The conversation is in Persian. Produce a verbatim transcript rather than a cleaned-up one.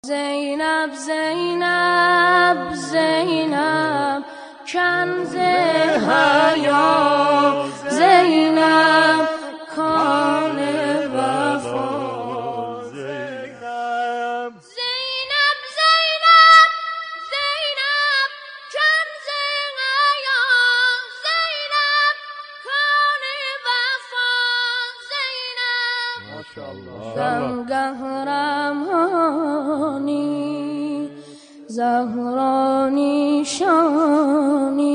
زینب زینب زینب کنز حیا، زینب کان وفا، زینب زینب زینب زینب کنز حیا، زینب کان وفا، زینب ماشاءالله زهرانی زهرانی شانی